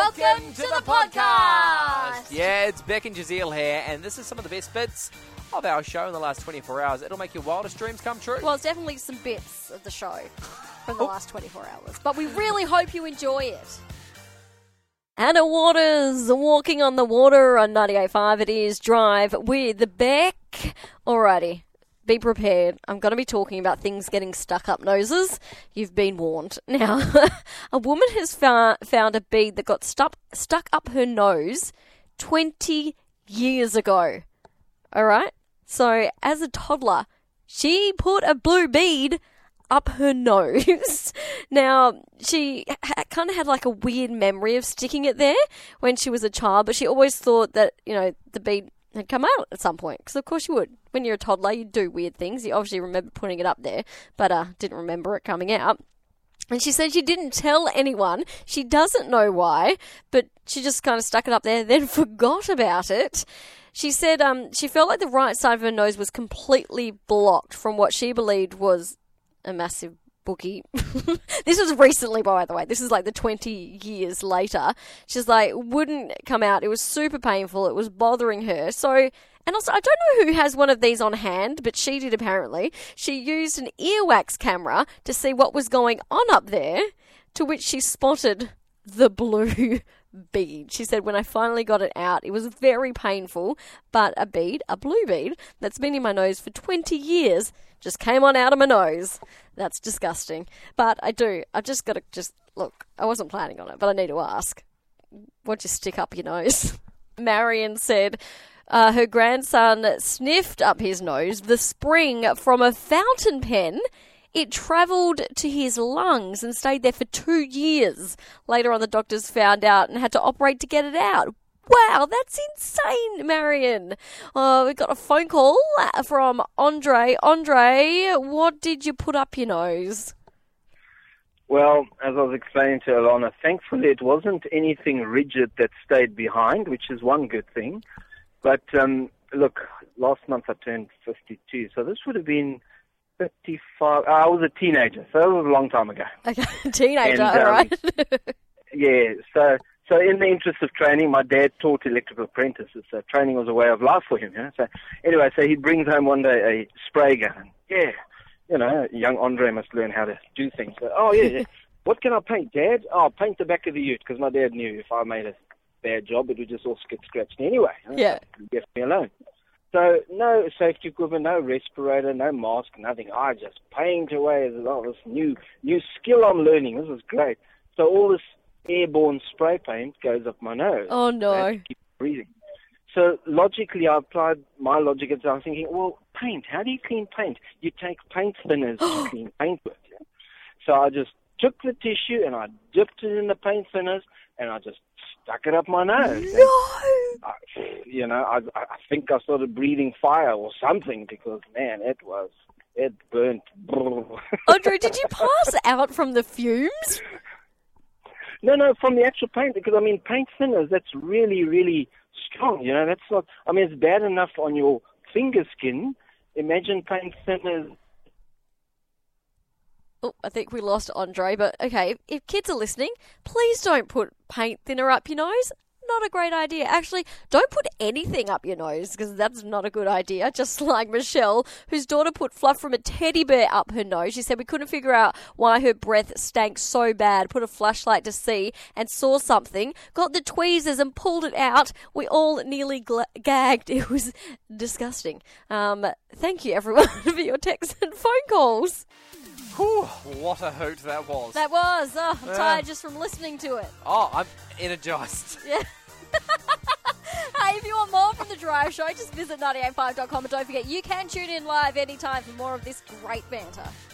Welcome to the podcast! Yeah, it's Beck and Jazeel here, and this is some of the best bits of our show in the last 24 hours. It'll make your wildest dreams come true. Well, it's definitely some bits of the show from the last 24 hours, but we really hope you enjoy it. Anna Waters, walking on the water on 98.5. It is Drive with Beck. Alrighty, be prepared. I'm going to be talking about things getting stuck up noses. You've been warned. Now, a woman has found a bead that got stuck up her nose 20 years ago. Alright? So, as a toddler, she put a blue bead up her nose. Now, she kind of had like a weird memory of sticking it there when she was a child, but she always thought that, you know, the bead had come out at some point, because of course you would. When you're a toddler, you do weird things. You obviously remember putting it up there, but didn't remember it coming out. And she said she didn't tell anyone. She doesn't know why, but she just kind of stuck it up there, then forgot about it. She said she felt like the right side of her nose was completely blocked from what she believed was a massive boogie. This was recently, by the way. This is like the 20 years later. She's like, wouldn't come out. It was super painful. It was bothering her. So, and also, I don't know who has one of these on hand, but she did apparently. She used an earwax camera to see what was going on up there, to which she spotted the blue bead. She said, when I finally got it out, it was very painful, but a blue bead, that's been in my nose for 20 years, just came on out of my nose. That's disgusting. But I've just got to look, I wasn't planning on it, but I need to ask, what'd you stick up your nose? Marion said her grandson sniffed up his nose the spring from a fountain pen. It travelled to his lungs and stayed there for 2 years. Later on, the doctors found out and had to operate to get it out. Wow, that's insane, Marion. We got a phone call from Andre. Andre, what did you put up your nose? Well, as I was explaining to Alana, thankfully it wasn't anything rigid that stayed behind, which is one good thing. But look, last month I turned 52, so this would have been 55. I was a teenager, so that was a long time ago. Okay, teenager, all right. Yeah, so in the interest of training, my dad taught electrical apprentices, so training was a way of life for him. You know? So anyway, so he brings home one day a spray gun. Yeah, you know, young Andre must learn how to do things. So, yeah. What can I paint, Dad? Oh, paint the back of the ute, because my dad knew if I made a bad job, it would just all get scratched anyway. You know? Yeah. So left me alone. So no safety equipment, no respirator, no mask, nothing. I just paint away. This new skill I'm learning. This is great. So all this airborne spray paint goes up my nose. Oh, no. I have to keep breathing. So logically, I applied my logic, and I was thinking, well, paint. How do you clean paint? You take paint thinners to clean paint with. Yeah? So I just took the tissue and I dipped it in the paint thinners and I just stuck it up my nose. No! I think I started breathing fire or something because, man, it burnt. Andre, did you pass out from the fumes? No, from the actual paint, because, I mean, paint thinners, that's really, really strong, you know, that's not, I mean, it's bad enough on your finger skin. Imagine paint thinners. Oh, I think we lost Andre, but okay, if kids are listening, please don't put paint thinner up your nose. Not a great idea. Actually, don't put anything up your nose, because that's not a good idea. Just like Michelle, whose daughter put fluff from a teddy bear up her nose. She said we couldn't figure out why her breath stank so bad. Put a flashlight to see and saw something. Got the tweezers and pulled it out. We all nearly gagged. It was disgusting. Thank you, everyone, for your texts and phone calls. Whew, what a hoot that was. That was. Oh, I'm tired just from listening to it. Oh, I'm energized. Yeah. Hey, if you want more from The Drive Show, just visit 985.com and don't forget you can tune in live anytime for more of this great banter.